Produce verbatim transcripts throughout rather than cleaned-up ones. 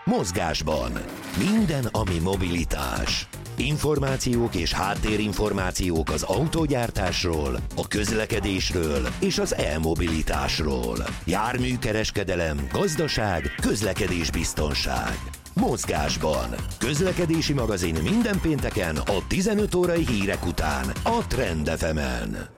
Mozgásban. Minden, ami mobilitás. Információk és háttérinformációk az autógyártásról, a közlekedésről és az e-mobilitásról. Járműkereskedelem, gazdaság, közlekedésbiztonság. Mozgásban. Közlekedési magazin minden pénteken a tizenöt órai hírek után a Trend ef emen.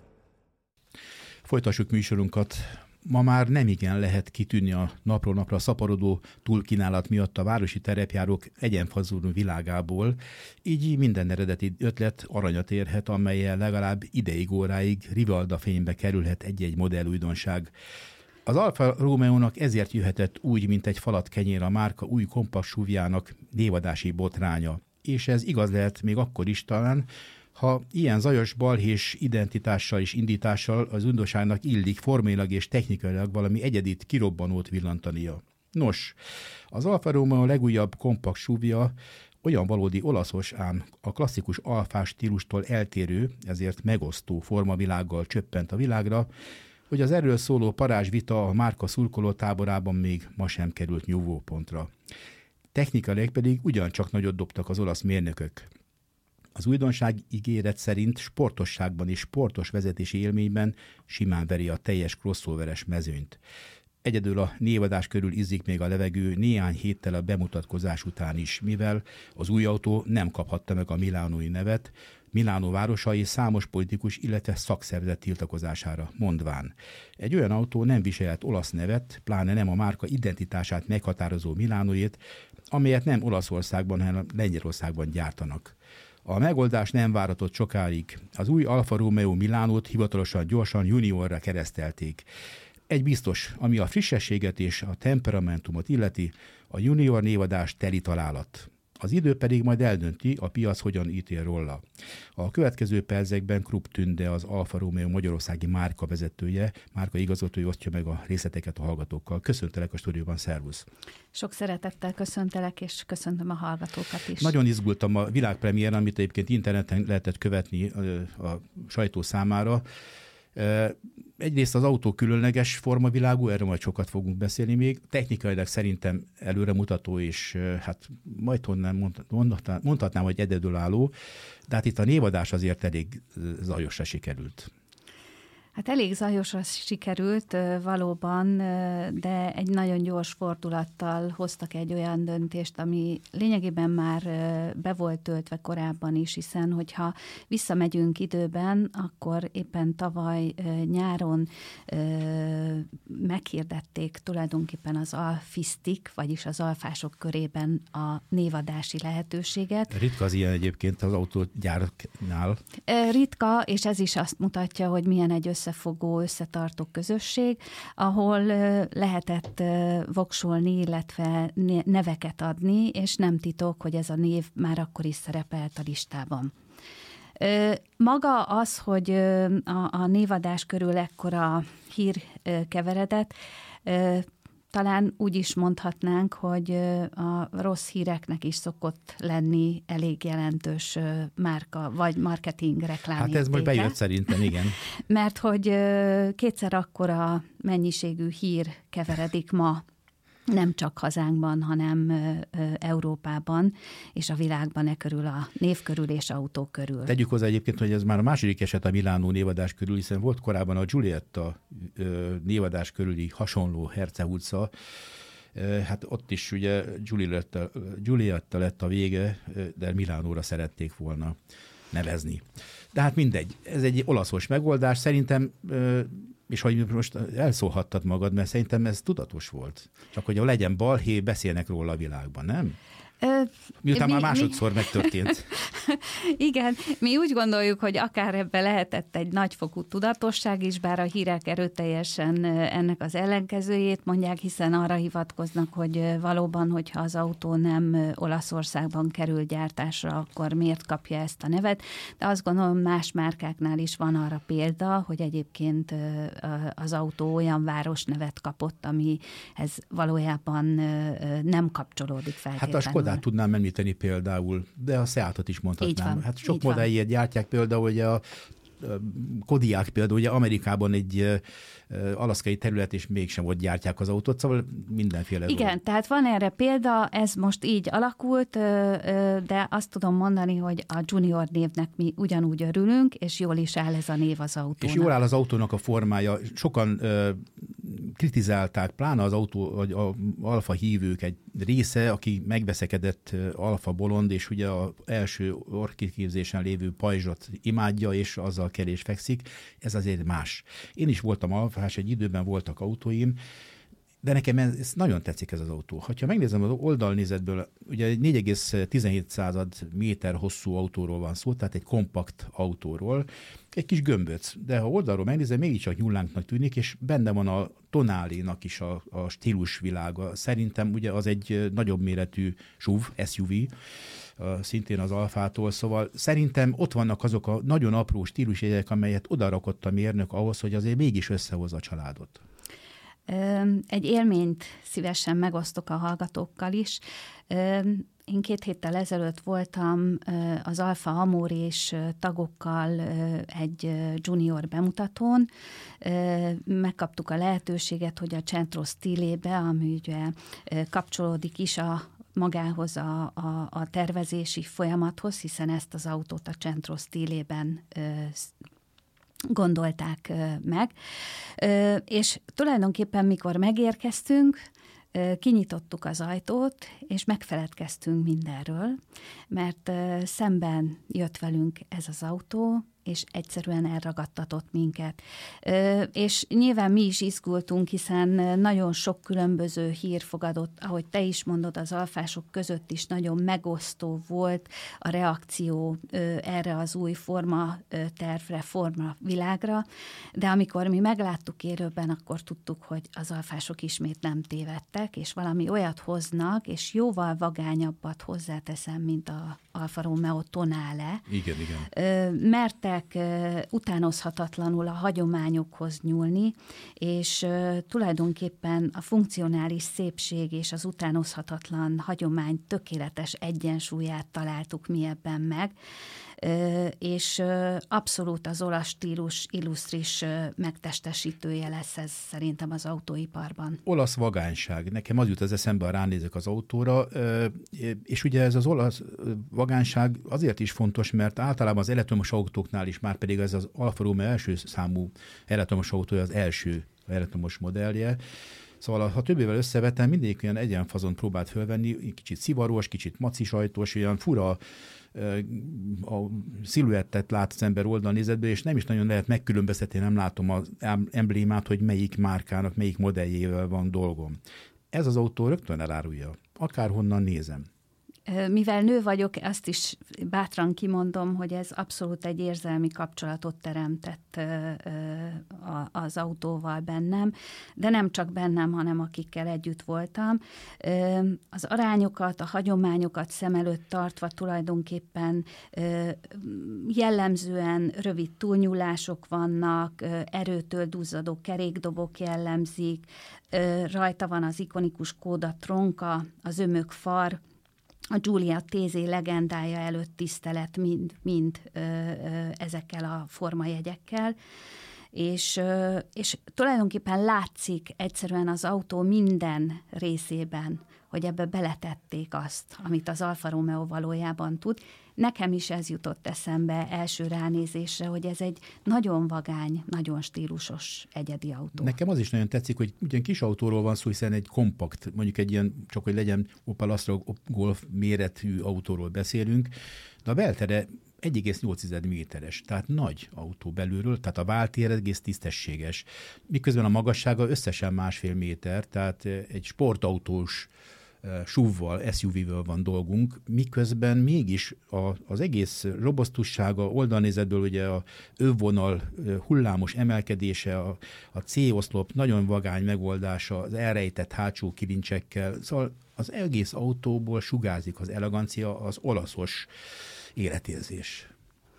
Folytassuk műsorunkat. Ma már nemigen lehet kitűnni a napról napra szaporodó túlkínálat miatt a városi terepjárók egyenfazonú világából, így minden eredeti ötlet aranyat érhet, amellyel legalább ideig óráig rivalda fénybe kerülhet egy-egy modellújdonság. Az Alfa Romeo-nak ezért jöhetett úgy, mint egy falat kenyér a márka új kompakt es u vé-jának névadási botránya. És ez igaz lehet még akkor is talán, ha ilyen zajos balhés identitással és indítással az újdonságnak illik formailag és technikailag valami egyedit, kirobbanót villantania. Nos, az Alfa Romeo legújabb kompakt es u vé-ja olyan valódi olaszos, ám a klasszikus alfás stílustól eltérő, ezért megosztó formavilággal csöppent a világra, hogy az erről szóló parázsvita a márka szurkoló táborában még ma sem került nyugvópontra. Technikailag pedig ugyancsak nagyot dobtak az olasz mérnökök. Az újdonság ígéret szerint sportosságban és sportos vezetési élményben simán veri a teljes crossoveres mezőnyt. Egyedül a névadás körül izzik még a levegő néhány héttel a bemutatkozás után is, mivel az új autó nem kaphatta meg a milánói nevet, Milánó városai számos politikus, illetve szakszervezet tiltakozására mondván. Egy olyan autó nem viselhet olasz nevet, pláne nem a márka identitását meghatározó Milánóét, amelyet nem Olaszországban, hanem Lengyelországban gyártanak. A megoldás nem várhatott sokáig. Az új Alfa Romeo Milánót hivatalosan gyorsan Juniorra keresztelték. Egy biztos, ami a frissességet és a temperamentumot illeti, a Junior névadás teli találat. Az idő pedig majd eldönti, a piac hogyan ítél róla. A következő percekben Krupp Tünde, az Alfa Romeo magyarországi márka vezetője, márka igazgatója osztja meg a részleteket a hallgatókkal. Köszöntelek a stúdióban, szervusz! Sok szeretettel köszöntelek, és köszöntöm a hallgatókat is. Nagyon izgultam a világpremiéren, amit egyébként interneten lehetett követni a sajtó számára. Egyrészt az autó különleges formavilágú, erről majd sokat fogunk beszélni még. Technikailag szerintem előremutató, és hát majd honnan mondhatnám, mondhatnám, hogy egyedülálló, de hát itt a névadás azért elég zajosra sikerült. Hát elég zajosra sikerült valóban, de egy nagyon gyors fordulattal hoztak egy olyan döntést, ami lényegében már be volt töltve korábban is, hiszen hogyha visszamegyünk időben, akkor éppen tavaly nyáron meghirdették tulajdonképpen az alfisztik, vagyis az alfások körében a névadási lehetőséget. Ritka az ilyen egyébként az autógyárnál. Ritka, és ez is azt mutatja, hogy milyen egy összefogó, összetartó közösség, ahol lehetett voksolni, illetve neveket adni, és nem titok, hogy ez a név már akkor is szerepelt a listában. Maga az, hogy a, a névadás körül ekkora hír keveredett, talán úgy is mondhatnánk, hogy a rossz híreknek is szokott lenni elég jelentős márka, vagy marketing reklámértéke. Hát ez most bejött szerintem, igen. Mert hogy kétszer akkora mennyiségű hír keveredik ma, nem csak hazánkban, hanem Európában és a világban e körül, a név körül és autó körül. Tegyük hozzá egyébként, hogy ez már a második eset a Milánó névadás körül, hiszen volt korábban a Giulietta névadás körüli hasonló Herceg utca. Hát ott is ugye Giulietta, Giulietta lett a vége, de Milánóra szerették volna nevezni. De hát mindegy, ez egy olaszos megoldás, szerintem, és hogy most elszólhattad magad, mert szerintem ez tudatos volt. Csak hogy legyen balhé, beszélnek róla a világban, nem? Ö, Miután mi, már másodszor mi... megtörtént. Igen, mi úgy gondoljuk, hogy akár ebbe lehetett egy nagyfokú tudatosság is, bár a hírek erőteljesen ennek az ellenkezőjét mondják, hiszen arra hivatkoznak, hogy valóban, hogyha az autó nem Olaszországban kerül gyártásra, akkor miért kapja ezt a nevet. De azt gondolom, más márkáknál is van arra példa, hogy egyébként az autó olyan városnevet kapott, amihez valójában nem kapcsolódik feltétlenül. Hát a Skodát tudnám említeni például, de a Seatot is mondhatnám. Van, hát sok modelljét gyártják például, hogy a Kodiak például, ugye Amerikában egy alaszkai terület, és mégsem ott gyártják az autót, szóval mindenféle Igen, dolog. Tehát van erre példa, ez most így alakult, de azt tudom mondani, hogy a Junior névnek mi ugyanúgy örülünk, és jól is áll ez a név az autónak. És jól áll az autónak a formája. Sokan uh, kritizálták, pláne az autó, vagy az alfa hívők egy része, aki megbeszekedett alfa bolond, és ugye az első orkiképzésen lévő pajzsot imádja, és azzal kell és fekszik. Ez azért más. Én is voltam alfás, egy időben voltak autóim, de nekem ez, ez nagyon tetszik ez az autó. Ha megnézem az oldalnézetből, ugye egy négy egész tizenhét méter hosszú autóról van szó, tehát egy kompakt autóról, egy kis gömböc, de ha oldalról megnézem, mégiscsak nyullánknak tűnik, és benne van a Tonalénak is a, a stílusvilága. Szerintem ugye az egy nagyobb méretű es u vé, es u vé, szintén az Alfától, szóval szerintem ott vannak azok a nagyon apró stílusjegyek, amelyet odarakott a mérnök ahhoz, hogy azért mégis összehozza a családot. Egy élményt szívesen megosztok a hallgatókkal is. Én két héttel ezelőtt voltam az Alfa Amórés tagokkal egy junior bemutatón. Megkaptuk a lehetőséget, hogy a Centro Stilébe, ami ugye kapcsolódik is a magához a, a, a tervezési folyamathoz, hiszen ezt az autót a Centro Stilében gondolták meg. És tulajdonképpen, mikor megérkeztünk, kinyitottuk az ajtót, és megfeledkeztünk mindenről, mert szemben jött velünk ez az autó, és egyszerűen elragadtatott minket. És nyilván mi is izgultunk, hiszen nagyon sok különböző hír fogadott, ahogy te is mondod, az alfások között is nagyon megosztó volt a reakció erre az új forma tervre, forma világra, de amikor mi megláttuk élőben, akkor tudtuk, hogy az alfások ismét nem tévedtek, és valami olyat hoznak, és jóval vagányabbat hozzáteszem, mint a Alfa Romeo Tonale. Igen, igen. Mertek utánozhatatlanul a hagyományokhoz nyúlni, és tulajdonképpen a funkcionális szépség és az utánozhatatlan hagyomány tökéletes egyensúlyát találtuk mi ebben meg, és abszolút az olasz stílus illusztris megtestesítője lesz ez szerintem az autóiparban. Olasz vagányság. Nekem az jut az eszembe, ha ránézek az autóra, és ugye ez az olasz vagányság azért is fontos, mert általában az elektromos autóknál is, már pedig ez az Alfa Romeo első számú elektromos autója, az első elektromos modellje. Szóval ha többével összevetem, mindig olyan egyenfazon próbált fölvenni, kicsit szivaros, kicsit macisajtos, olyan fura a sziluettet lát az ember oldalnézetből, és nem is nagyon lehet megkülönböztetni, nem látom az emblémát, hogy melyik márkának, melyik modelljével van dolgom. Ez az autó rögtön elárulja, akárhonnan nézem. Mivel nő vagyok, azt is bátran kimondom, hogy ez abszolút egy érzelmi kapcsolatot teremtett az autóval bennem, de nem csak bennem, hanem akikkel együtt voltam. Az arányokat, a hagyományokat szem előtt tartva tulajdonképpen jellemzően rövid túlnyúlások vannak, erőtől duzzadó kerékdobok jellemzik, rajta van az ikonikus Kóda tronka, az ömök far, a Giulia Tesi legendája előtt tisztelet mind, mind ö, ö, ezekkel a formajegyekkel, és, ö, és tulajdonképpen látszik egyszerűen az autó minden részében, hogy ebbe beletették azt, amit az Alfa Romeo valójában tud. Nekem is ez jutott eszembe első ránézésre, hogy ez egy nagyon vagány, nagyon stílusos egyedi autó. Nekem az is nagyon tetszik, hogy ugyan kis autóról van szó, hiszen egy kompakt, mondjuk egy ilyen, csak hogy legyen Opel Astra Golf méretű autóról beszélünk, de a beltere egy egész nyolc méteres, tehát nagy autó belülről, tehát a váltér egész tisztességes. Miközben a magassága összesen másfél méter, tehát egy sportautós es u vé-val, es u vé-vel van dolgunk, miközben mégis a, az egész robosztussága, oldalnézetből ugye a övvonal hullámos emelkedése, a, a C-oszlop nagyon vagány megoldása, az elrejtett hátsó kilincsekkel, szóval az egész autóból sugárzik az elegancia, az olaszos életérzés.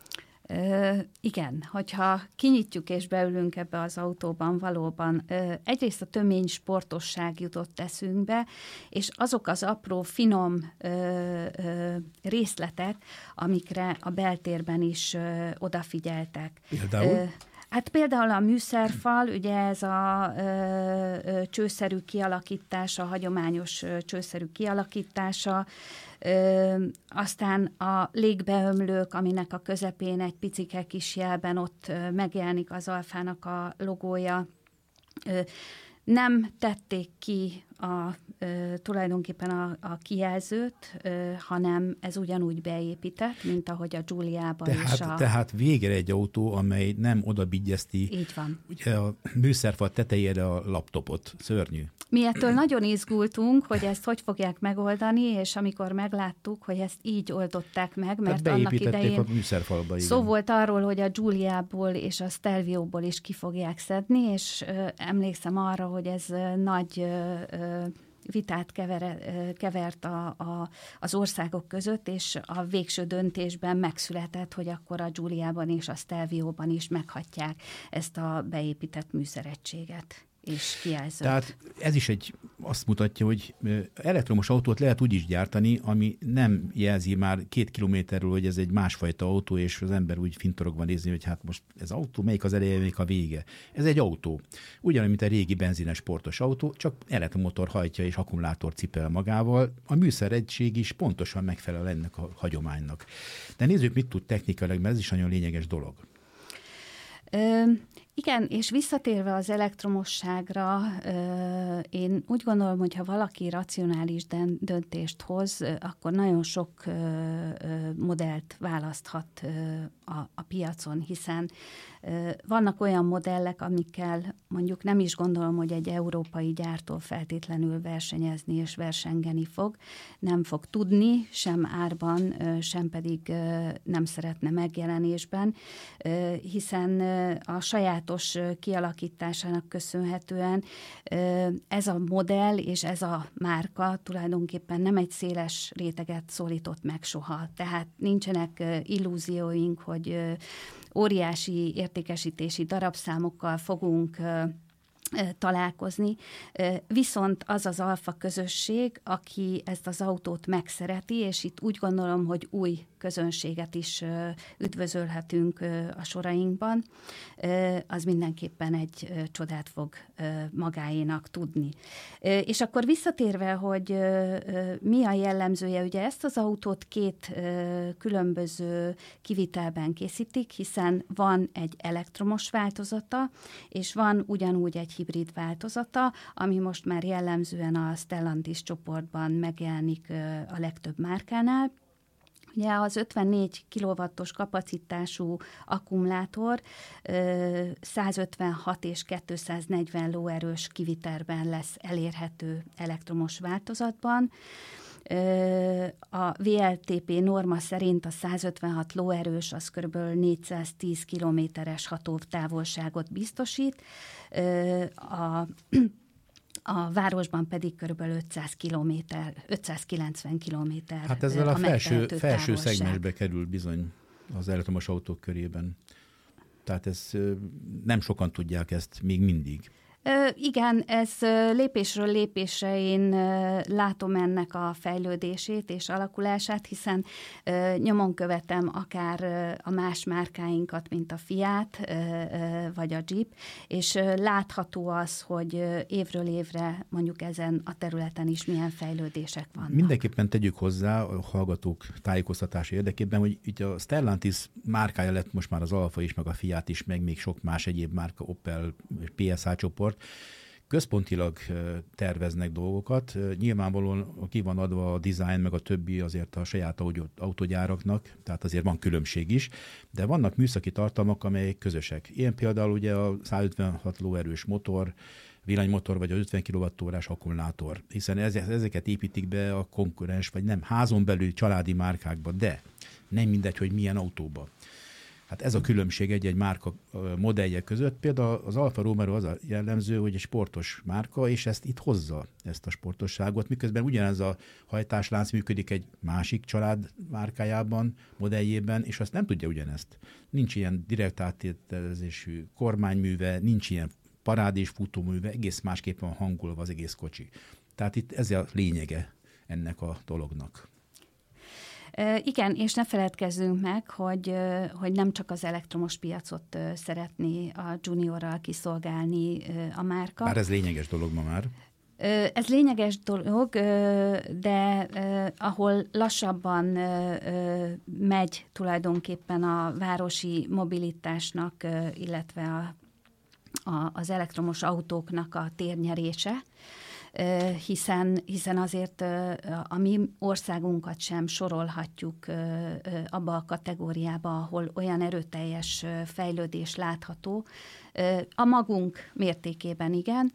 Ö, igen, hogyha kinyitjuk és beülünk ebbe az autóban, valóban ö, egyrészt a tömény sportosság jutott eszünkbe, és azok az apró, finom ö, ö, részletek, amikre a beltérben is ö, odafigyeltek. Például? Ö, Hát például a műszerfal, ugye ez a ö, ö, csőszerű kialakítása, hagyományos ö, csőszerű kialakítása, ö, aztán a légbeömlők, aminek a közepén egy picike kis jelben ott ö, megjelenik az Alfának a logója. Ö, nem tették ki a, ö, tulajdonképpen a, a kijelzőt, ö, hanem ez ugyanúgy beépített, mint ahogy a Giuliában tehát, is a... Tehát végre egy autó, amely nem odabigyezti Így van. Ugye a műszerfal tetejére a laptopot. Szörnyű. Mi ettől nagyon izgultunk, hogy ezt hogy fogják megoldani, és amikor megláttuk, hogy ezt így oldották meg, mert annak idején a műszerfalba, szó volt arról, hogy a Giuliából és a Stelvioból is ki fogják szedni, és ö, emlékszem arra, hogy ez ö, nagy ö, vitát kever, kevert a, a, az országok között, és a végső döntésben megszületett, hogy akkor a Giuliában és a Stelvióban is meghagyják ezt a beépített műszeregységet és kijelzőt. Tehát ez is egy, azt mutatja, hogy elektromos autót lehet úgy is gyártani, ami nem jelzi már két kilométerről, hogy ez egy másfajta autó, és az ember úgy fintorogva nézni, hogy hát most ez autó, melyik az eleje, melyik a vége. Ez egy autó. Ugyanúgy, mint a régi benzines sportos autó, csak elektromotor hajtja és akkumulátor cipel magával. A műszeregység is pontosan megfelel ennek a hagyománynak. De nézzük, mit tud technikailag, mert ez is nagyon lényeges dolog. Ö, igen, és visszatérve az elektromosságra, ö, én úgy gondolom, hogy ha valaki racionális döntést hoz, akkor nagyon sok ö, ö, modellt választhat ö, a, a piacon, hiszen ö, vannak olyan modellek, amikkel mondjuk nem is gondolom, hogy egy európai gyártó feltétlenül versenyezni és versengeni fog, nem fog tudni, sem árban, ö, sem pedig ö, nem szeretne megjelenésben, ö, hiszen ö, a saját kialakításának köszönhetően ez a modell és ez a márka tulajdonképpen nem egy széles réteget szólított meg soha. Tehát nincsenek illúzióink, hogy óriási értékesítési darabszámokkal fogunk találkozni, viszont az az alfa közösség, aki ezt az autót megszereti, és itt úgy gondolom, hogy új közönséget is üdvözölhetünk a sorainkban, az mindenképpen egy csodát fog magáénak tudni. És akkor visszatérve, hogy mi a jellemzője, ugye ezt az autót két különböző kivitelben készítik, hiszen van egy elektromos változata, és van ugyanúgy egy hibrid változata, ami most már jellemzően a Stellantis csoportban megjelenik a legtöbb márkánál. Ugye az ötvennégy kilowattos kapacitású akkumulátor százötvenhat és kétszáznegyven lóerős kivitelben lesz elérhető elektromos változatban. A vé el té pé norma szerint a százötvenhat lóerős az kb. négyszáztíz kilométeres hatótávolságot biztosít. A A városban pedig körülbelül ötszáz kilométer, ötszázkilencven kilométer. Hát ezzel a, a felső, felső szegmensbe kerül bizony az elektromos autók körében. Tehát ez, nem sokan tudják ezt még mindig. Igen, ez lépésről lépésre én látom ennek a fejlődését és alakulását, hiszen nyomon követem akár a más márkáinkat, mint a Fiat vagy a Jeep, és látható az, hogy évről évre mondjuk ezen a területen is milyen fejlődések vannak. Mindenképpen tegyük hozzá a hallgatók tájékoztatása érdekében, hogy itt a Stellantis márkája lett most már az Alfa is, meg a Fiat is, meg még sok más egyéb márka, Opel, pé es á csoport. Központilag terveznek dolgokat. Nyilvánvalóan ki van adva a design, meg a többi azért a saját autógyáraknak, tehát azért van különbség is, de vannak műszaki tartalmak, amelyek közösek. Ilyen például ugye a százötvenhat lóerős motor, villanymotor vagy az ötven kilowattórás akkumulátor, hiszen ezeket építik be a konkurens, vagy nem házon belül családi márkákba, de nem mindegy, hogy milyen autóba. Hát ez a különbség egy-egy márka modellje között. Például az Alfa Romeo az a jellemző, hogy egy sportos márka, és ezt itt hozza, ezt a sportosságot, miközben ugyanez a hajtáslánc működik egy másik család márkájában, modelljében, és azt nem tudja ugyanezt. Nincs ilyen direkt áttételezésű kormányműve, nincs ilyen parádés futóműve, egész másképpen hangolva az egész kocsi. Tehát itt ez a lényege ennek a dolognak. Igen, és ne feledkezzünk meg, hogy, hogy nem csak az elektromos piacot szeretné a Juniorral kiszolgálni a márka. Bár ez lényeges dolog ma már. Ez lényeges dolog, de ahol lassabban megy tulajdonképpen a városi mobilitásnak, illetve a, a, az elektromos autóknak a térnyerése, hiszen, hiszen azért a mi országunkat sem sorolhatjuk abba a kategóriába, ahol olyan erőteljes fejlődés látható. A magunk mértékében igen,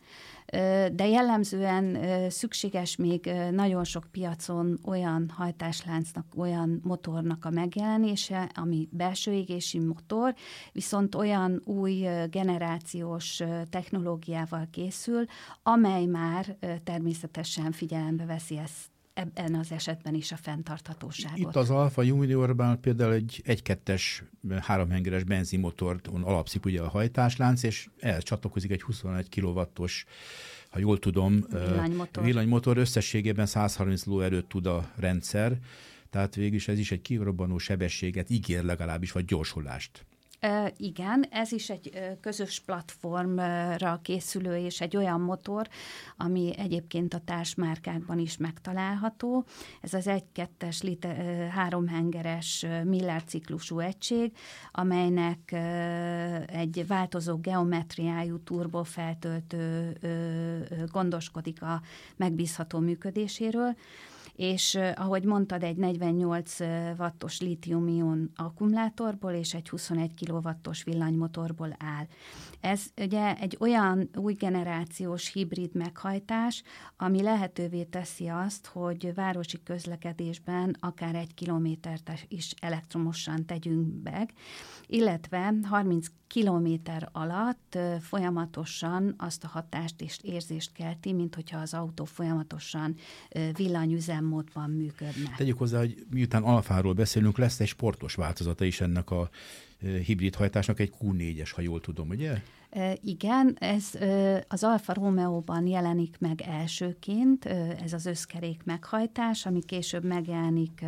de jellemzően szükséges még nagyon sok piacon olyan hajtásláncnak, olyan motornak a megjelenése, ami belső égésű motor, viszont olyan új generációs technológiával készül, amely már természetesen figyelembe veszi ezt, ebben az esetben is a fenntarthatóságot. Itt az Alfa Juniorban például egy egy kettes háromhengeres benzinmotort alapszik ugye a hajtáslánc, és ehhez csatlakozik egy huszonegy kilowattos, ha jól tudom, villanymotor. villanymotor, összességében száz harminc lóerőt tud a rendszer, tehát végülis ez is egy kirobbanó sebességet ígér legalábbis, vagy gyorsulást. Uh, igen, ez is egy uh, közös platformra készülő, és egy olyan motor, ami egyébként a társmárkákban is megtalálható. Ez az egy kettes liter, uh, háromhengeres uh, Miller ciklusú egység, amelynek uh, egy változó geometriájú turbofeltöltő uh, gondoskodik a megbízható működéséről, és ahogy mondtad, egy negyvennyolc wattos lítium-ion akkumulátorból és egy huszonegy kilowattos villanymotorból áll. Ez ugye egy olyan új generációs hibrid meghajtás, ami lehetővé teszi azt, hogy városi közlekedésben akár egy kilométert is elektromosan tegyünk meg, illetve harminc kilométer alatt folyamatosan azt a hatást és érzést kelti, mint hogyha az autó folyamatosan villanyüzemmódban működne. Tegyük hozzá, hogy miután Alfáról beszélünk, lesz egy sportos változata is ennek a hibrid hajtásnak, egy kú négyes, ha jól tudom, ugye? Igen, ez az Alfa Romeo-ban jelenik meg elsőként, ez az összkerék meghajtás, ami később megjelenik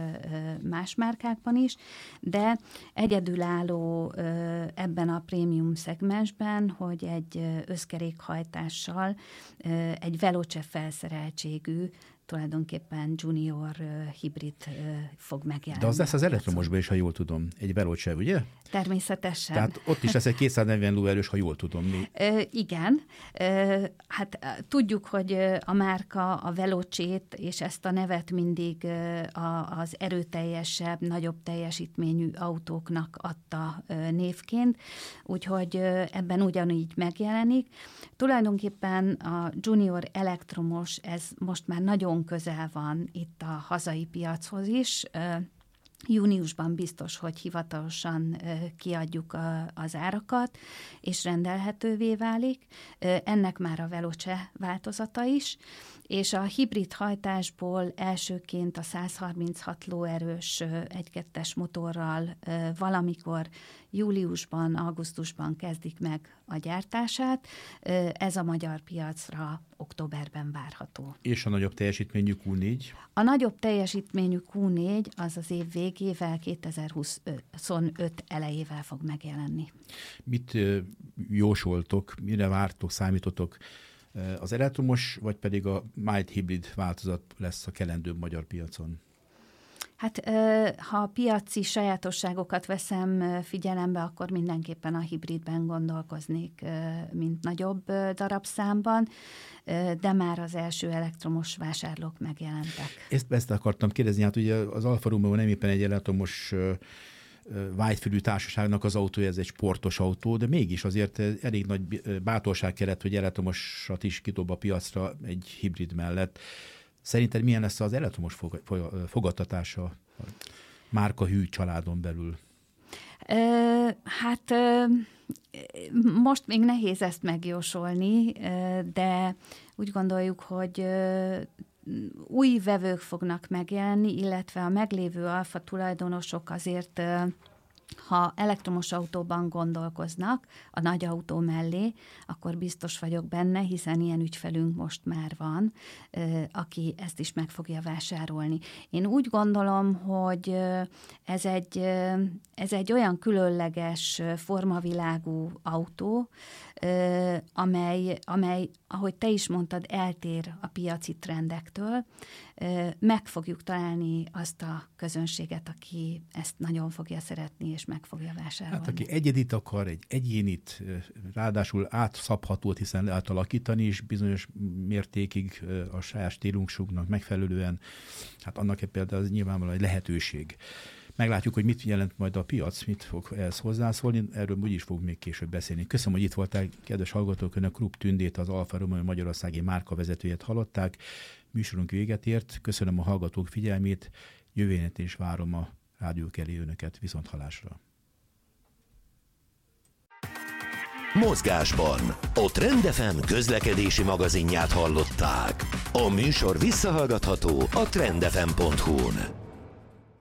más márkákban is, de egyedülálló ebben a prémium szegmensben, hogy egy összkerékhajtással egy Veloce felszereltségű, tulajdonképpen Junior uh, hibrid uh, fog megjelenni. De az lesz az elektromosban is, ha jól tudom, egy Veloce, ugye? Természetesen. Tehát ott is lesz egy kétszáznegyven lóerős, ha jól tudom. Mi? Uh, igen. Uh, hát uh, tudjuk, hogy uh, a márka a Velocét, és ezt a nevet mindig uh, a, az erőteljesebb, nagyobb teljesítményű autóknak adta uh, névként, úgyhogy uh, ebben ugyanígy megjelenik. Tulajdonképpen a Junior elektromos, ez most már nagyon közel van itt a hazai piachoz is. Júniusban biztos, hogy hivatalosan kiadjuk az árakat, és rendelhetővé válik. Ennek már a Veloce változata is, és a hibrid hajtásból elsőként a száz harminchat lóerős egy kettes motorral valamikor júliusban, augusztusban kezdik meg a gyártását. Ez a magyar piacra októberben várható. És a nagyobb teljesítményű kú négy? A nagyobb teljesítményű kú négy az az év végével, kétezer-huszonöt elejével fog megjelenni. Mit jósoltok, mire vártok, számítotok? Az elektromos, vagy pedig a mild hibrid változat lesz a kelendőbb magyar piacon? Hát ha a piaci sajátosságokat veszem figyelembe, akkor mindenképpen a hibridben gondolkoznék, mint nagyobb darabszámban, de már az első elektromos vásárlók megjelentek. Ezt, ezt akartam kérdezni, hát ugye az Alfa Romeo nem éppen egy elektromos vágyfülű társaságnak az autója, ez egy sportos autó, de mégis azért elég nagy bátorság kellett, hogy elektromosat is kidob a piacra egy hibrid mellett. Szerinted milyen lesz az elektromos fogadtatása a márka hű családon belül? Hát most még nehéz ezt megjósolni, de úgy gondoljuk, hogy új vevők fognak megjelenni, illetve a meglévő alfa tulajdonosok azért, ha elektromos autóban gondolkoznak a nagy autó mellé, akkor biztos vagyok benne, hiszen ilyen ügyfelünk most már van, aki ezt is meg fogja vásárolni. Én úgy gondolom, hogy ez egy, ez egy olyan különleges formavilágú autó, amely, amely, ahogy te is mondtad, eltér a piaci trendektől. Meg fogjuk találni azt a közönséget, aki ezt nagyon fogja szeretni, és meg fogja vásárolni. Hát aki egyedit akar, egy egyénit, ráadásul átszabhatót, hiszen lehet alakítani is bizonyos mértékig a saját stílusunknak megfelelően, hát annak például az nyilvánvalóan egy lehetőség. Meglátjuk, hogy mit jelent majd a piac, mit fog ehhez hozzászólni, erről úgyis fogunk még később beszélni. Köszönöm, hogy itt voltál, kedves hallgatók, önök Krupp Tündét, az Alfa Romeo magyarországi márkavezetőjét hallották. Műsorunk véget ért, köszönöm a hallgatók figyelmét, jövő héten is várom a rádiók elé önöket, viszonthallásra. Mozgásban a Trend ef em közlekedési magazinját hallották. A műsor visszahallgatható a trend f m pont hu-n.